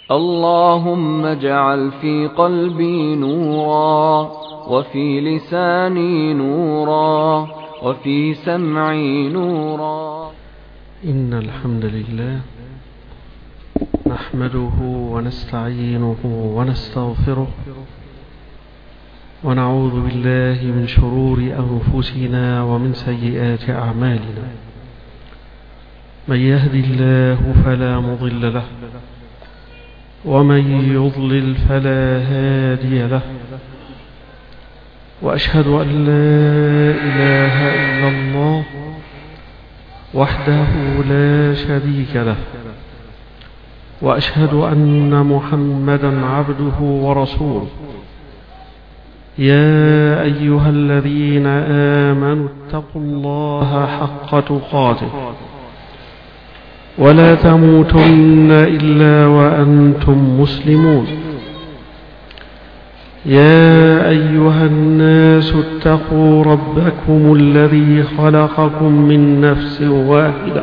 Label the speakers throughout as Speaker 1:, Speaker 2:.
Speaker 1: اللهم اجعل في قلبي نورا، وفي لساني نورا، وفي سمعي نورا.
Speaker 2: إن الحمد لله نحمده ونستعينه ونستغفره، ونعوذ بالله من شرور أنفسنا ومن سيئات أعمالنا. من يهد الله فلا مضل له، ومن يضلل فلا هادي له، وأشهد أن لا إله إلا الله وحده لا شريك له، وأشهد أن محمدا عبده ورسوله. يا أيها الذين آمنوا اتقوا الله حق تقاته ولا تموتن إلا وأنتم مسلمون. يا أيها الناس اتقوا ربكم الذي خلقكم من نفس واحدة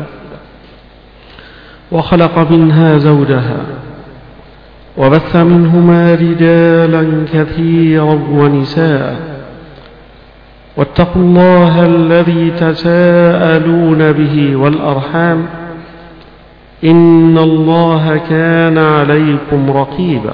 Speaker 2: وخلق منها زوجها، وبث منهما رجالا كثيرا ونساء، واتقوا الله الذي تساءلون به والأرحام، إن الله كان عليكم رقيبا.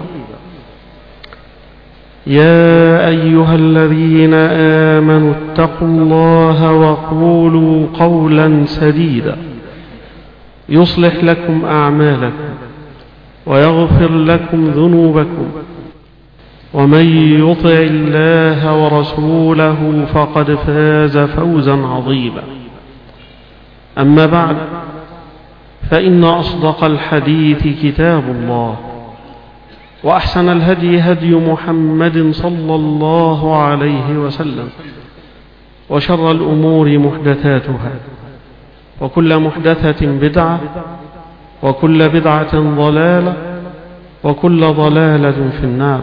Speaker 2: يا أيها الذين آمنوا اتقوا الله وقولوا قولا سديدا يصلح لكم أعمالكم ويغفر لكم ذنوبكم، ومن يطع الله ورسوله فقد فاز فوزا عظيما. أما بعد، فإن أصدق الحديث كتاب الله، وأحسن الهدي هدي محمد صلى الله عليه وسلم، وشر الأمور محدثاتها، وكل محدثة بدعة، وكل بدعة ضلالة، وكل ضلالة في النار.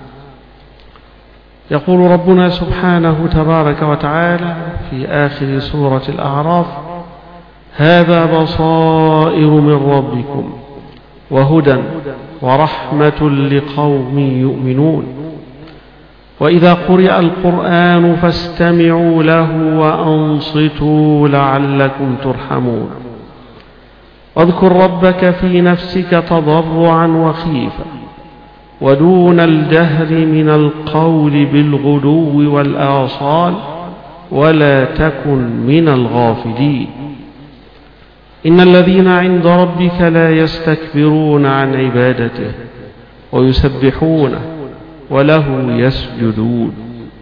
Speaker 2: يقول ربنا سبحانه تبارك وتعالى في آخر سورة الأعراف: هذا بصائر من ربكم وهدى ورحمة لقوم يؤمنون. وإذا قرئ القرآن فاستمعوا له وأنصتوا لعلكم ترحمون. واذكر ربك في نفسك تضرعا وخيفا ودون الجهر من القول بالغدو والآصال ولا تكن من الغافلين. إن الذين عند ربك لا يستكبرون عن عبادته ويسبحونه وله يسجدون.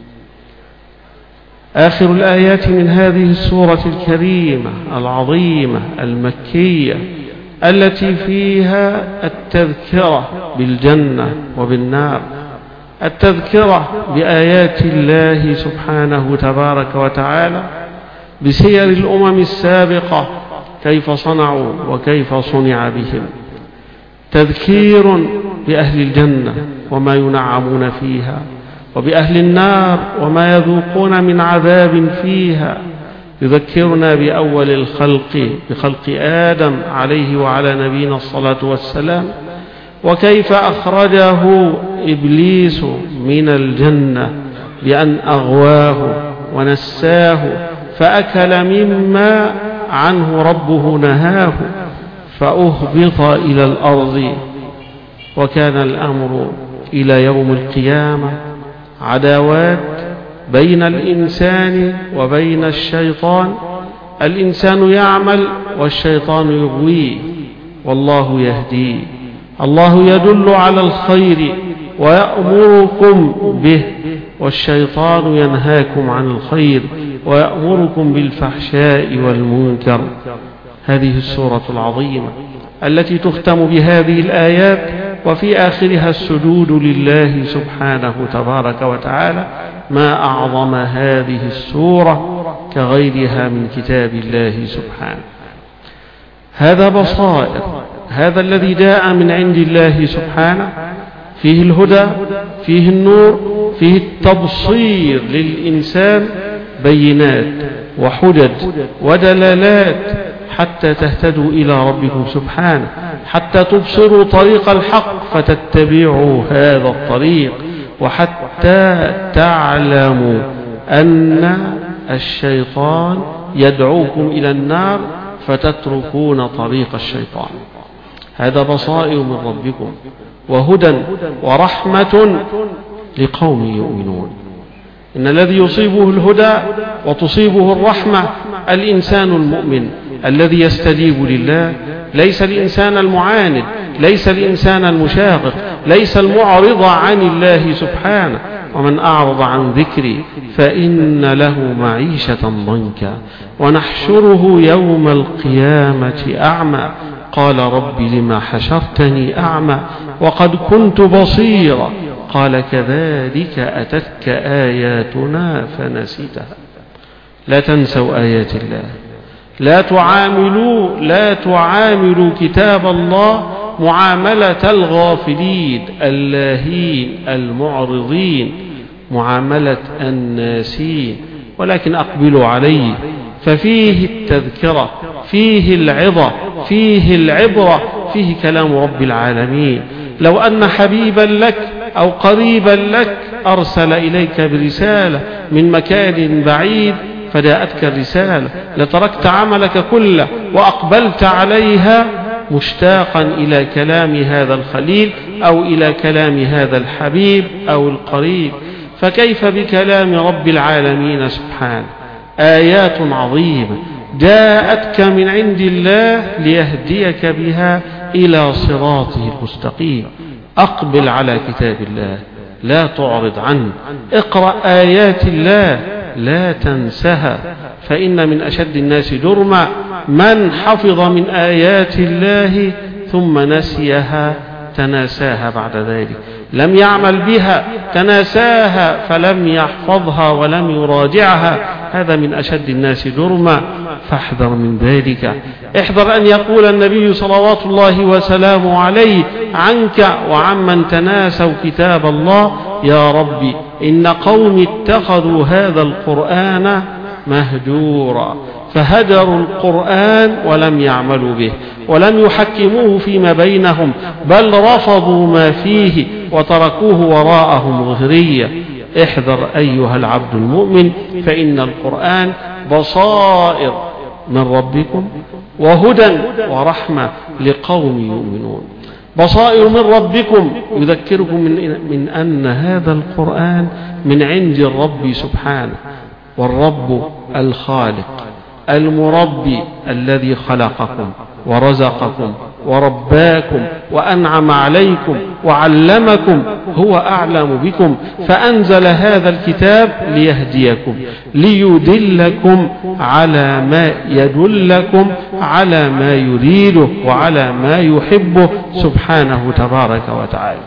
Speaker 2: آخر الآيات من هذه السورة الكريمة العظيمة المكية، التي فيها التذكرة بالجنة وبالنار، التذكرة بآيات الله سبحانه تبارك وتعالى، بسير الأمم السابقة كيف صنعوا وكيف صنع بهم، تذكير بأهل الجنة وما ينعمون فيها، وبأهل النار وما يذوقون من عذاب فيها. يذكرنا بأول الخلق، بخلق آدم عليه وعلى نبينا الصلاة والسلام، وكيف أخرجه إبليس من الجنة بأن أغواه ونساه، فأكل مما عنه ربه نهاه، فأهبط إلى الأرض. وكان الأمر إلى يوم القيامة عداوات بين الإنسان وبين الشيطان، الإنسان يعمل والشيطان يغويه، والله يهديه. الله يدل على الخير ويأمركم به، والشيطان ينهاكم عن الخير ويأمركم بالفحشاء والمنكر. هذه السورة العظيمة التي تختم بهذه الآيات، وفي آخرها السجود لله سبحانه تبارك وتعالى. ما أعظم هذه السورة كغيرها من كتاب الله سبحانه. هذا بصائر، هذا الذي جاء من عند الله سبحانه، فيه الهدى، فيه النور، فيه التبصير للإنسان، بينات وحجج ودلالات حتى تهتدوا إلى ربكم سبحانه، حتى تبصروا طريق الحق فتتبعوا هذا الطريق، وحتى تعلموا أن الشيطان يدعوكم إلى النار فتتركون طريق الشيطان. هذا بصائر من ربكم وهدى ورحمة لقوم يؤمنون. إن الذي يصيبه الهدى وتصيبه الرحمة الإنسان المؤمن الذي يستجيب لله، ليس الإنسان المعاند، ليس الإنسان المشاغب، ليس المعرض عن الله سبحانه. ومن أعرض عن ذكري فإن له معيشة ضنكا ونحشره يوم القيامة أعمى قال رب لما حشرتني أعمى وقد كنت بصيرا قال كذلك أتتك آياتنا فنسيتها. لا تنسوا آيات الله، لا تعاملوا كتاب الله معاملة الغافلين اللاهين المعرضين، معاملة الناسين، ولكن أقبلوا عليه، ففيه التذكرة، فيه العظة، فيه العبرة، فيه كلام رب العالمين. لو أن حبيبا لك أو قريبا لك أرسل إليك برسالة من مكان بعيد فجاءتك الرسالة لتركت عملك كله وأقبلت عليها مشتاقا إلى كلام هذا الخليل أو إلى كلام هذا الحبيب أو القريب، فكيف بكلام رب العالمين سبحانه؟ آيات عظيمة جاءتك من عند الله ليهديك بها إلى صراطه المستقيم. أقبل على كتاب الله، لا تعرض عنه، اقرأ آيات الله لا تنسها، فإن من أشد الناس جرما من حفظ من آيات الله ثم نسيها تناساها بعد ذلك، لم يعمل بها تناساها فلم يحفظها ولم يراجعها، هذا من أشد الناس جرما، فاحذر من ذلك. احذر أن يقول النبي صلوات الله وسلامه عليه عنك وعمن تناسوا كتاب الله يا ربي إن قوم اتخذوا هذا القرآن مهجورا، فهجروا القرآن ولم يعملوا به ولم يحكموه فيما بينهم، بل رفضوا ما فيه وتركوه وراءهم ظهريا. احذر أيها العبد المؤمن، فإن القرآن بصائر من ربكم وهدى ورحمة لقوم يؤمنون. بصائر من ربكم يذكركم من أن هذا القرآن من عند الرب سبحانه، والرب الخالق المربي الذي خلقكم ورزقكم ورباكم وأنعم عليكم وعلمكم هو أعلم بكم، فأنزل هذا الكتاب ليهديكم ليدلكم على ما يدلكم على ما يريده وعلى ما يحبه سبحانه تبارك وتعالى.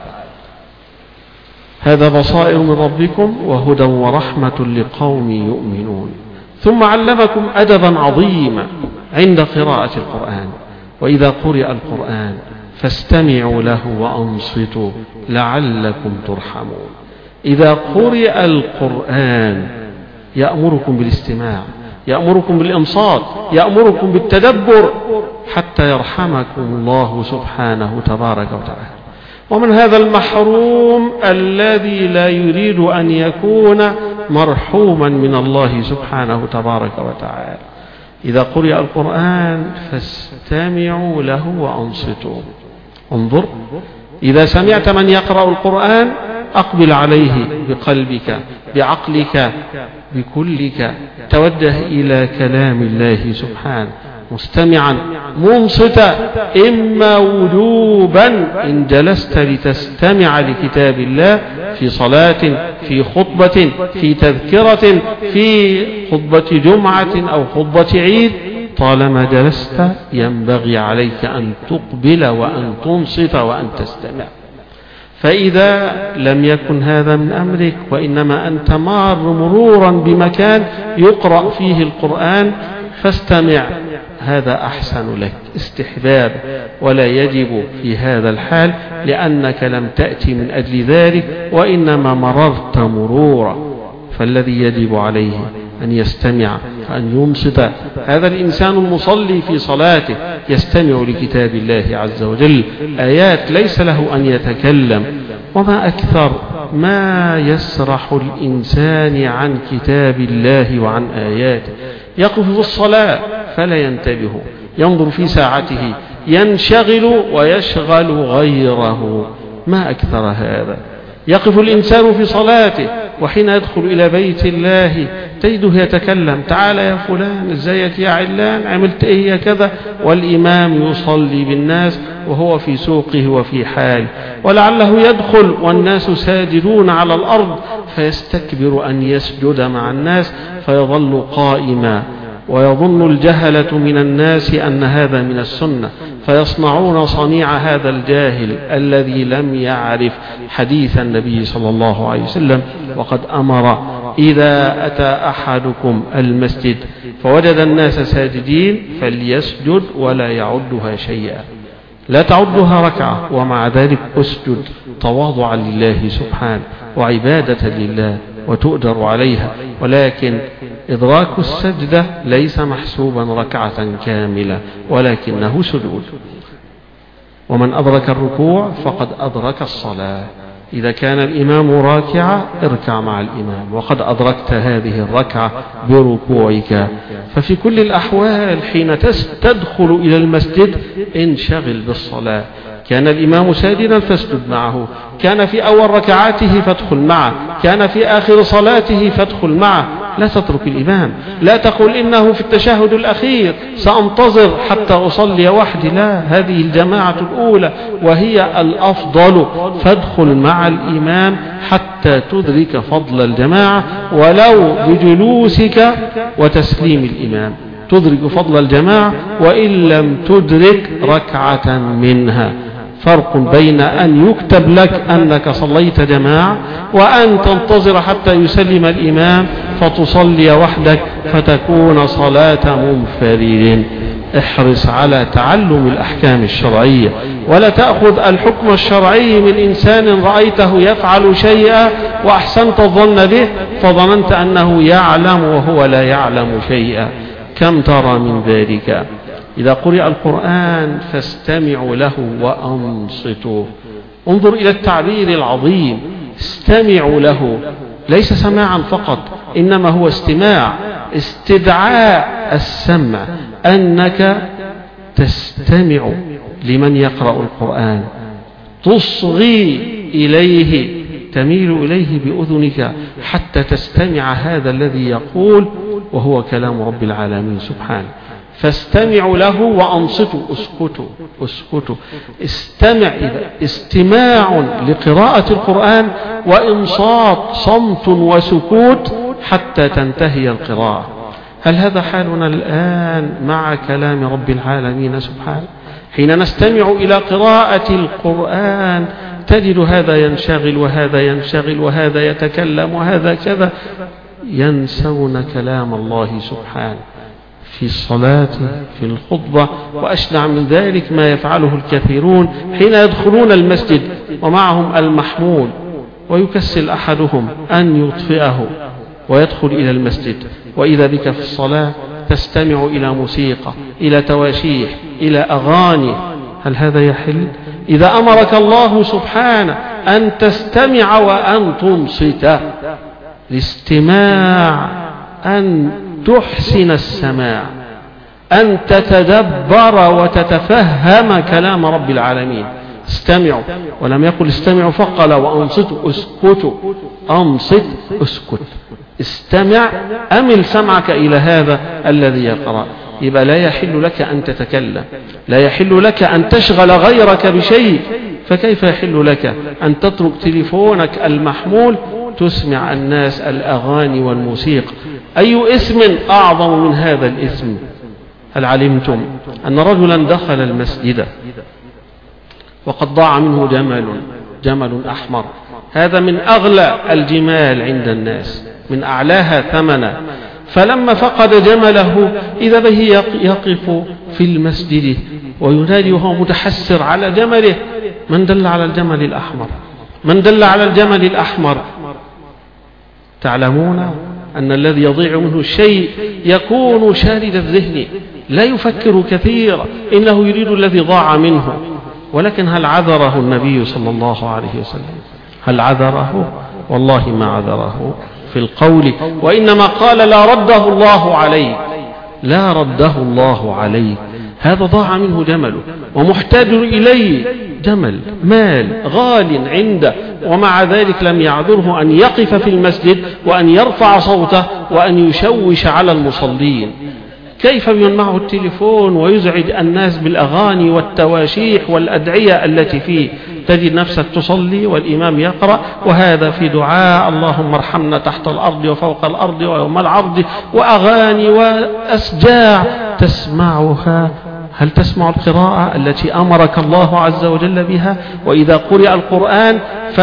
Speaker 2: هذا بصائر من ربكم وهدى ورحمة لقوم يؤمنون. ثم علمكم أدبا عظيما عند قراءة القرآن، وإذا قرئ القرآن فاستمعوا له وأنصتوا لعلكم ترحمون. إذا قرئ القرآن يأمركم بالاستماع، يأمركم بالإنصات، يأمركم بالتدبر حتى يرحمكم الله سبحانه تبارك وتعالى. ومن هذا المحروم الذي لا يريد أن يكون مرحوما من الله سبحانه تبارك وتعالى. إذا قرئ القرآن فاستمعوا له وأنصتوا. انظر، إذا سمعت من يقرأ القرآن أقبل عليه بقلبك بعقلك بكلك، توجه إلى كلام الله سبحانه مستمعا منصتا، إما وجوبا إن جلست لتستمع لكتاب الله في صلاة، في خطبة، في تذكرة، في خطبة جمعة أو خطبة عيد، طالما جلست ينبغي عليك أن تقبل وأن تنصت وأن تستمع. فإذا لم يكن هذا من أمرك وإنما أنت مار مرورا بمكان يقرأ فيه القرآن فاستمع، هذا أحسن لك استحباب، ولا يجب في هذا الحال لأنك لم تأتي من أجل ذلك وإنما مررت مرورا. فالذي يجب عليه أن يستمع وأن ينصت. هذا الإنسان المصلي في صلاته يستمع لكتاب الله عز وجل، آيات ليس له أن يتكلم. وما أكثر ما يسرح الإنسان عن كتاب الله وعن آياته. يقف في الصلاة فلا ينتبه، ينظر في ساعته، ينشغل ويشغل غيره. ما أكثر هذا. يقف الإنسان في صلاته وحين يدخل إلى بيت الله تجده يتكلم: تعال يا فلان، ازيك يا علان، عملت ايه يا كذا، والإمام يصلي بالناس وهو في سوقه وفي حاله. ولعله يدخل والناس ساجدون على الأرض فيستكبر أن يسجد مع الناس فيظل قائما، ويظن الجهلة من الناس أن هذا من السنة، فيصنعون صنيع هذا الجاهل الذي لم يعرف حديث النبي صلى الله عليه وسلم. وقد أمر: إذا أتى أحدكم المسجد فوجد الناس ساجدين فليسجد ولا يعدها شيئا. لا تعدها ركعة، ومع ذلك أسجد تواضعا لله سبحانه وعبادة لله وتؤجر عليها. ولكن إدراك السجدة ليس محسوبا ركعة كاملة، ولكنه سجود. ومن أدرك الركوع فقد أدرك الصلاة. إذا كان الإمام راكعا اركع مع الإمام، وقد أدركت هذه الركعة بركوعك. ففي كل الأحوال حين تدخل إلى المسجد انشغل بالصلاة. كان الإمام ساجدا فاسجد معه، كان في أول ركعاته فادخل معه، كان في آخر صلاته فادخل معه. لا تترك الإمام، لا تقل إنه في التشهد الأخير سأنتظر حتى أصلي وحدي. لا، هذه الجماعة الأولى وهي الأفضل، فادخل مع الإمام حتى تدرك فضل الجماعة، ولو بجلوسك وتسليم الإمام تدرك فضل الجماعة، وإن لم تدرك ركعة منها. فرق بين أن يكتب لك أنك صليت جماعة وأن تنتظر حتى يسلم الإمام فتصلي وحدك فتكون صلاة منفرد. احرص على تعلم الأحكام الشرعية، ولا تأخذ الحكم الشرعي من إنسان رأيته يفعل شيئا وأحسنت الظن به فظننت أنه يعلم وهو لا يعلم شيئا. كم ترى من ذلك؟ إذا قرئ القرآن فاستمعوا له وأنصتوا. انظر إلى التعبير العظيم: استمعوا له. ليس سماعا فقط، إنما هو استماع، استدعاء السمع، أنك تستمع لمن يقرأ القرآن، تصغي إليه، تميل إليه بأذنك حتى تستمع هذا الذي يقول، وهو كلام رب العالمين سبحانه. فاستمعوا له وأنصتوا. اسكتوا. استمع. استماع لقراءة القرآن وإنصات، صمت وسكوت حتى تنتهي القراءة. هل هذا حالنا الآن مع كلام رب العالمين سبحانه؟ حين نستمع إلى قراءة القرآن تجد هذا ينشغل وهذا ينشغل وهذا يتكلم وهذا كذا، ينسون كلام الله سبحانه في الصلاة، في الخطبة. وأشنع من ذلك ما يفعله الكثيرون حين يدخلون المسجد ومعهم المحمول، ويكسل أحدهم أن يطفئه ويدخل إلى المسجد، وإذا بك في الصلاة تستمع إلى موسيقى، إلى تواشيح، إلى أغاني. هل هذا يحل؟ إذا أمرك الله سبحانه أن تستمع وأن تنصت، الاستماع أن تحسن السماع، أن تتدبر وتتفهم كلام رب العالمين. استمعوا، ولم يقل استمعوا فقال وأنصتوا. اسكتوا، أنصت، اسكت، استمع، أمل سمعك إلى هذا الذي يقرأ. يبقى لا يحل لك أن تتكلم، لا يحل لك أن تشغل غيرك بشيء. فكيف يحل لك أن تترك تليفونك المحمول تسمع الناس الأغاني والموسيقى؟ أي اسم أعظم من هذا الاسم؟ هل علمتم أن رجلا دخل المسجد وقد ضاع منه جمل أحمر، هذا من أغلى الجمال عند الناس، من أعلاها ثمنا. فلما فقد جمله إذا به يقف في المسجد وينادي وهو متحسر على جمله: من دل على الجمل الأحمر؟ من دل على الجمل الأحمر؟ تعلمون أن الذي يضيع منه الشيء يكون شارد الذهن لا يفكر كثيرا، إنه يريد الذي ضاع منه. ولكن هل عذره النبي صلى الله عليه وسلم؟ هل عذره؟ والله ما عذره في القول، وإنما قال لا رده الله عليك، لا رده الله عليك. هذا ضاع منه جمله ومحتاج إليه، جمل مال غال عنده، ومع ذلك لم يعذره أن يقف في المسجد وأن يرفع صوته وأن يشوش على المصلين. كيف بمن معه التليفون ويزعج الناس بالأغاني والتواشيح والأدعية التي فيه؟ تجد نفسك تصلي والإمام يقرأ وهذا في دعاء اللهم ارحمنا تحت الأرض وفوق الأرض ويوم العرض، وأغاني وأسجاع تسمعها. هل تسمع القراءة التي أمرك الله عز وجل بها؟ وإذا قرئ القرآن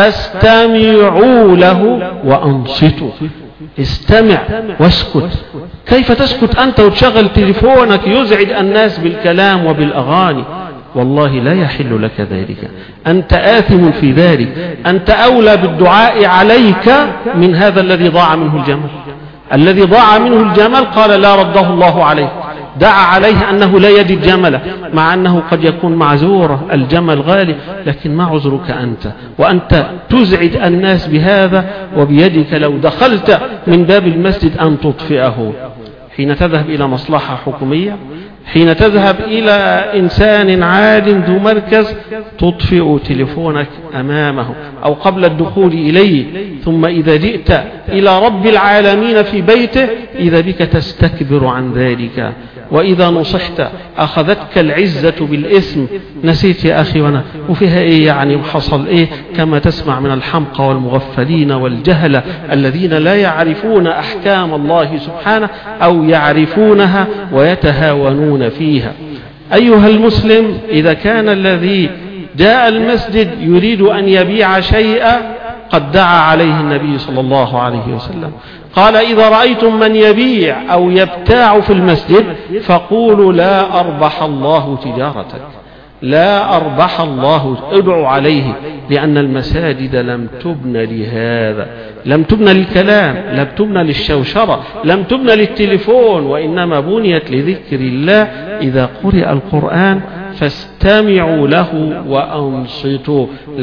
Speaker 2: فاستمعوا له وأنصتوا. استمع واسكت. كيف تسكت أنت وتشغل تليفونك يزعج الناس بالكلام وبالأغاني؟ والله لا يحل لك ذلك، أنت آثم في ذلك. أنت أولى بالدعاء عليك من هذا الذي ضاع منه الجمل. الذي ضاع منه الجمل قال لا رده الله عليه، دعا عليه أنه لا يجد جمله، مع أنه قد يكون معذور، الجمل غالي، لكن ما عذرك أنت وأنت تزعج الناس بهذا؟ وبيدك لو دخلت من باب المسجد أن تطفئه. حين تذهب إلى مصلحة حكومية، حين تذهب إلى إنسان عاد ذو مركز، تطفئ تليفونك أمامه أو قبل الدخول إليه. ثم إذا جئت إلى رب العالمين في بيته إذا بك تستكبر عن ذلك. وإذا نصحت أخذتك العزة بالإثم. نسيت يا أخي وفيها إيه يعني، وحصل إيه؟ كما تسمع من الحمقى والمغفلين والجهلة الذين لا يعرفون أحكام الله سبحانه أو يعرفونها ويتهاونون فيها. أيها المسلم، إذا كان الذي جاء المسجد يريد أن يبيع شيئا قد دعا عليه النبي صلى الله عليه وسلم، قال إذا رأيتم من يبيع أو يبتاع في المسجد فقولوا لا أربح الله تجارتك، لا أربح الله، ادعوا عليه، لأن المساجد لم تبنى لهذا، لم تبنى للكلام، لم تبنى للشوشرة، لم تبنى للتليفون، وإنما بنيت لذكر الله. إذا قرئ القرآن فاستمعوا له وأنصتوا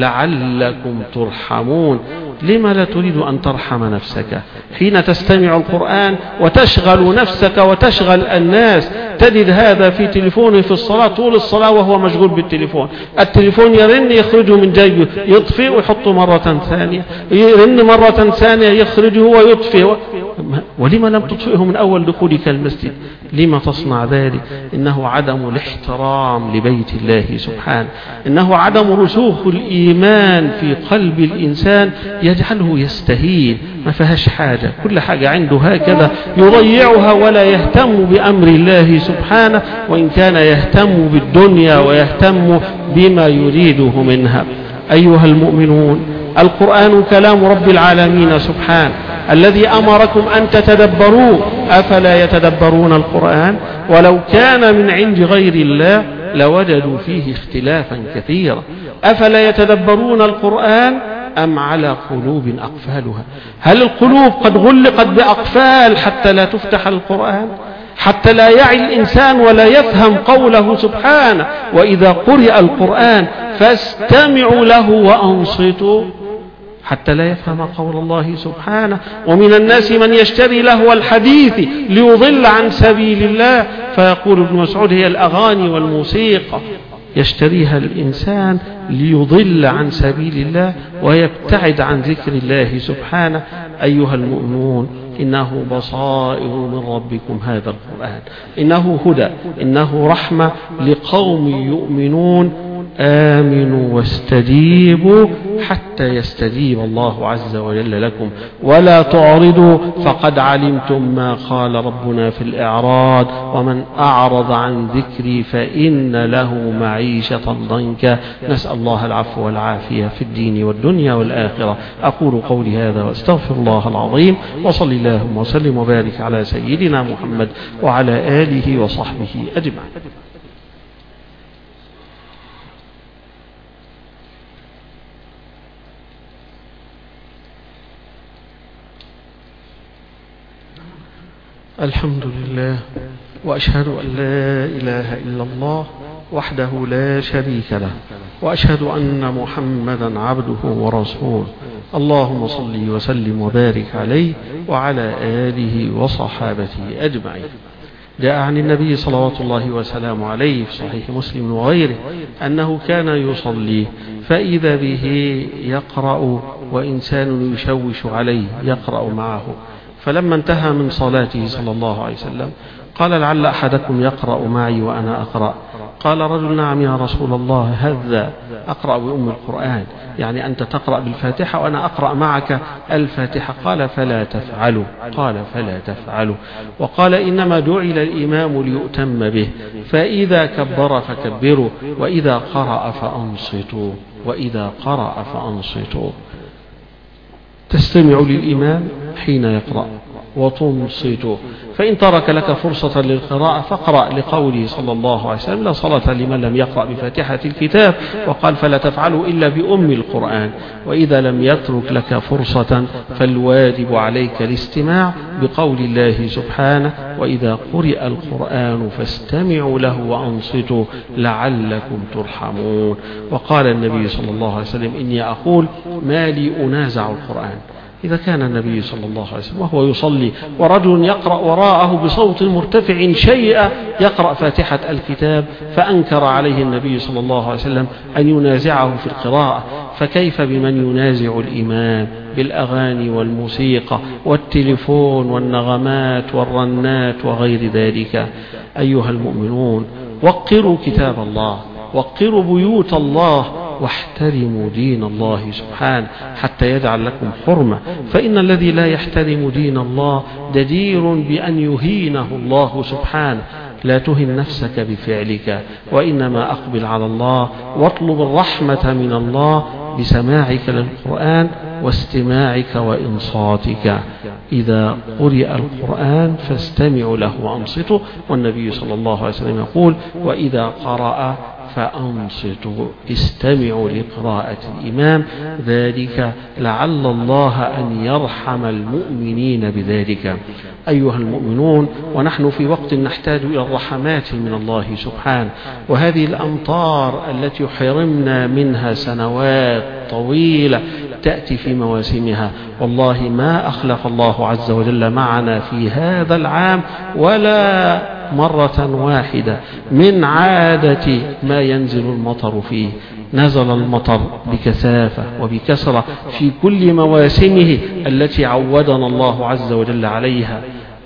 Speaker 2: لعلكم ترحمون. لما لا تريد أن ترحم نفسك حين تستمع القرآن وتشغل نفسك وتشغل الناس؟ تجد هذا في تليفونه في الصلاة طول الصلاة وهو مشغول بالتليفون، التليفون يرن يخرجه من جيبه يطفئ ويحطه مرة ثانية، يرن مرة ثانية يخرجه ويطفئ. ولما لم تطفئه من أول دخولك المسجد؟ لما تصنع ذلك؟ إنه عدم الاحترام لبيت الله سبحانه، إنه عدم رسوخ الإيمان في قلب الإنسان يجعله يستهين، ما فيهاش حاجة، كل حاجة عنده هكذا يضيعها ولا يهتم بأمر الله سبحانه، وإن كان يهتم بالدنيا ويهتم بما يريده منها. أيها المؤمنون، القرآن كلام رب العالمين سبحانه الذي أمركم أن تتدبروه، أفلا يتدبرون القرآن؟ ولو كان من عند غير الله لوجدوا فيه اختلافا كثيرا. أفلا يتدبرون القرآن أم على قلوب أقفالها؟ هل القلوب قد غلقت بأقفال حتى لا تفتح القرآن، حتى لا يعي الإنسان ولا يفهم قوله سبحانه؟ وإذا قرئ القرآن فاستمعوا له وأنصتوا، حتى لا يفهم قول الله سبحانه. ومن الناس من يشتري لهو الحديث ليضل عن سبيل الله، فيقول ابن مسعود هي الأغاني والموسيقى، يشتريها الإنسان ليضل عن سبيل الله ويبتعد عن ذكر الله سبحانه. أيها المؤمنون، إنه بصائر من ربكم هذا القرآن، إنه هدى، إنه رحمة لقوم يؤمنون. آمنوا واستجيبوا حتى يستجيب الله عز وجل لكم، ولا تعرضوا فقد علمتم ما قال ربنا في الإعراض: ومن أعرض عن ذكري فإن له معيشة ضنكا. نسأل الله العفو والعافية في الدين والدنيا والآخرة. أقول قولي هذا وأستغفر الله العظيم، وصل اللهم وسلم وبارك على سيدنا محمد وعلى آله وصحبه أجمعين. الحمد لله، وأشهد أن لا إله إلا الله وحده لا شريك له، وأشهد أن محمدا عبده ورسوله. اللهم صل وسلم وبارك عليه وعلى آله وصحابته أجمعين. جاء عن النبي صلوات الله وسلامه عليه في صحيح مسلم وغيره أنه كان يصلي فإذا به يقرأ وإنسان يشوش عليه يقرأ معه، فلما انتهى من صلاته صلى الله عليه وسلم قال: لعل أحدكم يقرأ معي وأنا أقرأ. قال رجل: نعم يا رسول الله، هذا أقرأ بأم القرآن، يعني أنت تقرأ بالفاتحة وأنا أقرأ معك الفاتحة. قال: فلا تفعلوا. قال: فلا تفعلوا. وقال: إنما جعل الإمام ليؤتم به، فإذا كبر فكبروا، وإذا قرأ فأنصتوا. وإذا قرأ فأنصتوا. تستمع للإمام حين يقرأ وتنصت، فإن ترك لك فرصة للقراءة فاقرأ لقوله صلى الله عليه وسلم: لا صلاة لمن لم يقرأ بفاتحة الكتاب، وقال: فلا تفعلوا إلا بأم القرآن. وإذا لم يترك لك فرصة فالواجب عليك الاستماع بقول الله سبحانه: وإذا قرئ القرآن فاستمعوا له وأنصتوا لعلكم ترحمون. وقال النبي صلى الله عليه وسلم: إني أقول ما لي أنازع القرآن. إذا كان النبي صلى الله عليه وسلم وهو يصلي ورجل يقرأ وراءه بصوت مرتفع شيئا يقرأ فاتحة الكتاب فأنكر عليه النبي صلى الله عليه وسلم أن ينازعه في القراءة، فكيف بمن ينازع الإمام بالأغاني والموسيقى والتليفون والنغمات والرنات وغير ذلك؟ أيها المؤمنون، وقروا كتاب الله، وقروا بيوت الله، واحترموا دين الله سبحانه حتى يجعل لكم حرمة، فإن الذي لا يحترم دين الله جدير بأن يهينه الله سبحانه. لا تهن نفسك بفعلك، وإنما أقبل على الله واطلب الرحمة من الله بسماعك للقرآن واستماعك وإنصاتك. إذا قرئ القرآن فاستمعوا له وأنصتوا، والنبي صلى الله عليه وسلم يقول: وإذا قرأ فأنصتوا، استمعوا لقراءة الإمام، ذلك لعل الله أن يرحم المؤمنين بذلك. أيها المؤمنون، ونحن في وقت نحتاج إلى الرحمات من الله سبحانه، وهذه الأمطار التي حرمنا منها سنوات طويلة تأتي في مواسمها، والله ما أخلف الله عز وجل معنا في هذا العام ولا مرة واحدة من عادة ما ينزل المطر فيه. نزل المطر بكثافة وبكثرة في كل مواسمه التي عودنا الله عز وجل عليها،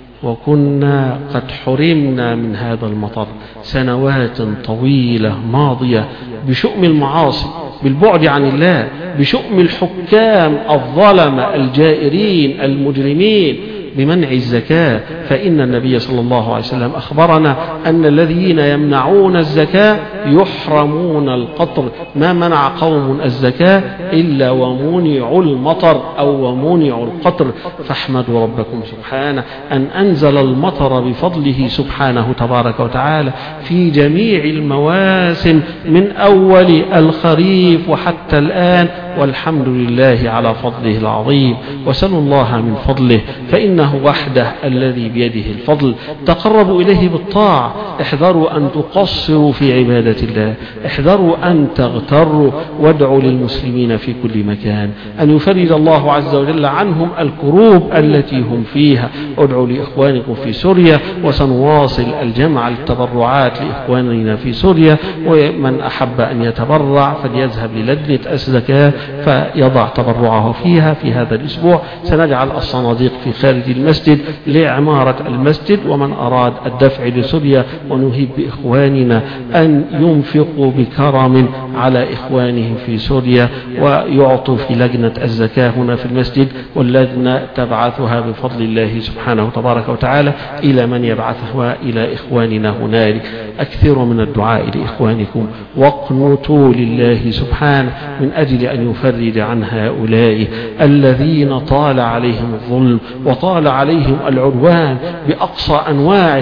Speaker 2: وكنا قد حرمنا من هذا المطر سنوات طويلة ماضية بشؤم المعاصي، بالبعد عن الله، بشؤم الحكام الظلمة الجائرين المجرمين بمنع الزكاة. فإن النبي صلى الله عليه وسلم أخبرنا أن الذين يمنعون الزكاة يحرمون القطر. ما منع قوم الزكاة إلا ومنعوا المطر أو ومنعوا القطر. فاحمدوا ربكم سبحانه أن أنزل المطر بفضله سبحانه تبارك وتعالى في جميع المواسم من أول الخريف وحتى الآن، والحمد لله على فضله العظيم. وسلوا الله من فضله، فإنه وحده الذي بيده الفضل. تقربوا إليه بالطاعة، احذروا أن تقصروا في عبادة الله، احذروا أن تغتروا، وادعوا للمسلمين في كل مكان أن يفرج الله عز وجل عنهم الكروب التي هم فيها. ادعوا لإخوانكم في سوريا، وسنواصل الجمع للتبرعات لإخواننا في سوريا، ومن أحب أن يتبرع فليذهب للجنة الزكاة فيضع تبرعه فيها. في هذا الأسبوع سنجعل الصناديق في خارج المسجد لعمارة المسجد، ومن أراد الدفع لسوريا ونهيب بإخواننا أن ينفقوا بكرم على إخوانهم في سوريا ويعطوا في لجنة الزكاة هنا في المسجد، واللجنة تبعثها بفضل الله سبحانه تبارك وتعالى إلى من يبعثها إلى إخواننا هنالك. أكثروا من الدعاء لإخوانكم، واقنتوا لله سبحانه من أجل أن يفرج عن هؤلاء الذين طال عليهم الظلم وطال عليهم العدوان بأقصى أنواعه،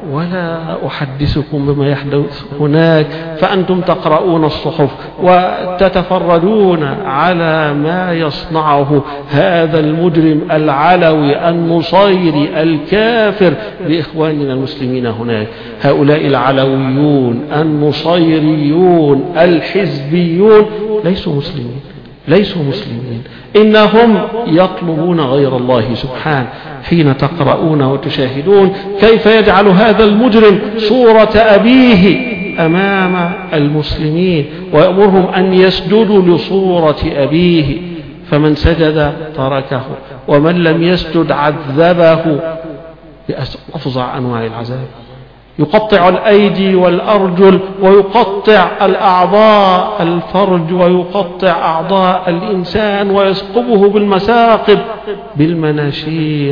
Speaker 2: ولا أحدثكم بما يحدث هناك، فأنتم تقرؤون الصحف وتتفرجون على ما يصنعه هذا المجرم العلوي النصيري الكافر بإخواننا المسلمين هناك. هؤلاء العلويون النصيريون الحزبيون ليسوا مسلمين، إنهم يطلبون غير الله سبحانه. حين تقرؤون وتشاهدون كيف يجعل هذا المجرم صورة أبيه أمام المسلمين ويأمرهم أن يسجدوا لصورة أبيه، فمن سجد تركه ومن لم يسجد عذبه بأفظع أنواع العذاب. يقطع الأيدي والأرجل ويقطع الأعضاء، الفرج، ويقطع أعضاء الإنسان ويسقبه بالمساقب بالمناشير.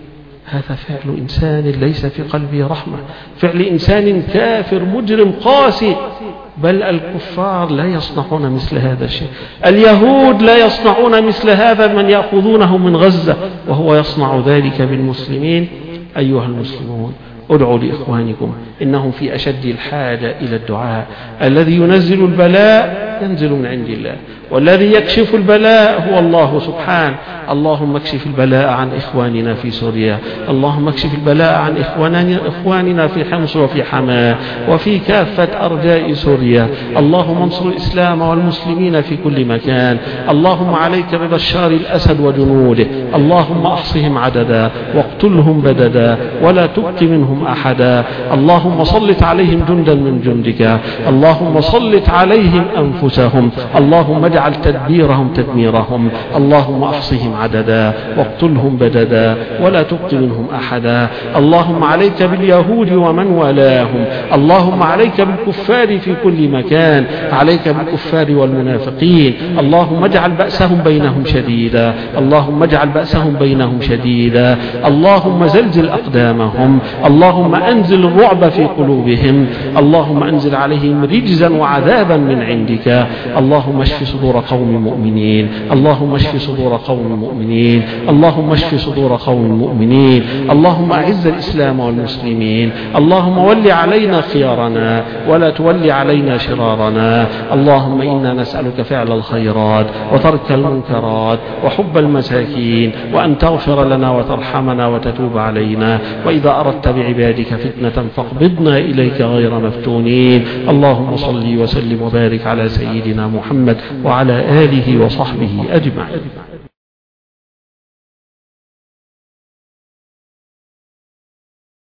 Speaker 2: هذا فعل إنسان ليس في قلبه رحمة، فعل إنسان كافر مجرم قاسي. بل الكفار لا يصنعون مثل هذا الشيء، اليهود لا يصنعون مثل هذا، من يأخذونه من غزة وهو يصنع ذلك بالمسلمين. أيها المسلمون، ادعوا لإخوانكم، إنهم في أشد الحاجة إلى الدعاء. الذي ينزل البلاء ينزل من عند الله، والذي يكشف البلاء هو الله سبحانه. اللهم اكشف البلاء عن إخواننا في سوريا، اللهم اكشف البلاء عن إخواننا في حمص وفي حماة وفي كافة أرجاء سوريا. اللهم انصر الإسلام والمسلمين في كل مكان. اللهم عليك ببشار الأسد وجنوده، اللهم أحصهم عددا واقتلهم بددا ولا تبق منهم أحدا. اللهم سلط عليهم جندا من جندك، اللهم سلط عليهم أنفسهم، اللهم اجعل تدبيرهم تدميرهم. اللهم أحصهم عددا واقتلهم بددا ولا تبق منهم أحدا. اللهم عليك باليهود ومن والاهم، اللهم عليك بالكفار في كل مكان، عليك بالكفار والمنافقين. اللهم اجعل بأسهم بينهم شديدا، اللهم اجعل بأسهم بينهم شديدا. اللهم زلزل أقدامهم، اللهم أنزل الرعب في قلوبهم، اللهم أنزل عليهم رجزا وعذابا من عندك. اللهم اشف صدور قوم مؤمنين، اللهم اشف صدور قوم مؤمنين، اللهم اشف صدور قوم مؤمنين. اللهم أعز الإسلام والمسلمين، اللهم ول علينا خيارنا ولا تول علينا شرارنا. اللهم إنا نسألك فعل الخيرات وترك المنكرات وحب المساكين، وأن تغفر لنا وترحمنا وتتوب علينا، وإذا أردت بعبادك فتنة فاقبضنا إليك غير مفتونين. اللهم صل وسلم وبارك على سيدنا محمد وعلى آله وصحبه أجمعين.